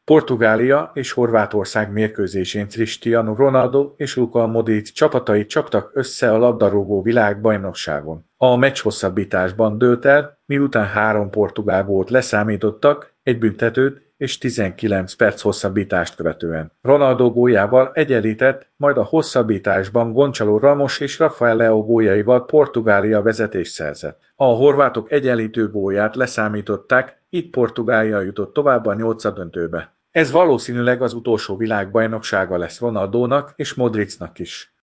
Portugália és Horvátország mérkőzésén Cristiano Ronaldo és Luka Modric csapatai csaptak össze a labdarúgó világbajnokságon. A meccs hosszabbításban dőlt el, miután 3 portugál gólt leszámítottak, egy büntetőt és 19 perc hosszabbítást követően. Ronaldo góljával egyenlített, majd a hosszabbításban Gonçalo Ramos és Rafael Leao góljaival Portugália vezetést szerzett. A horvátok egyenlítő gólját leszámították, így Portugália jutott tovább a nyolcaddöntőbe. Ez valószínűleg az utolsó világbajnoksága lesz Ronaldónak és Modricnak is.